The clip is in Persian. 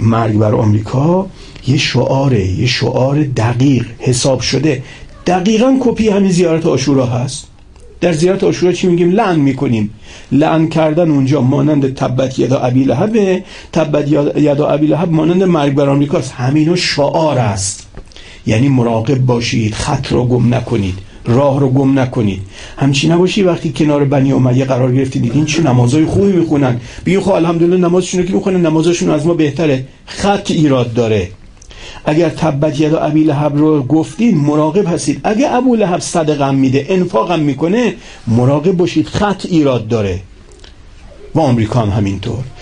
مرگ بر آمریکا یه شعار دقیق حساب شده، دقیقاً کپی همین زیارت عاشورا هست. در زیارت عاشورا چی میگیم؟ لعن میکنیم. لعن کردن اونجا مانند تبت یدا ابی لهب، تبت یدا ابی لهب مانند مرگ بر آمریکاست. همینو شعار است، یعنی مراقب باشید، خط رو گم نکنید، راه رو گم نکنید. همچین نباشی وقتی کنار بنی امیه قرار گرفتید دیدین چه نمازهای خوبی میخونن، بگین خب الحمدلله نمازشون که میخونن نمازشون از ما بهتره. خط ایراد داره. اگر تبت یدا ابی لهب رو گفتین مراقب هستید. اگه ابو لهب صدقه میده، انفاقم میکنه، مراقب باشید، خط ایراد داره. و آمریکا هم همینطور.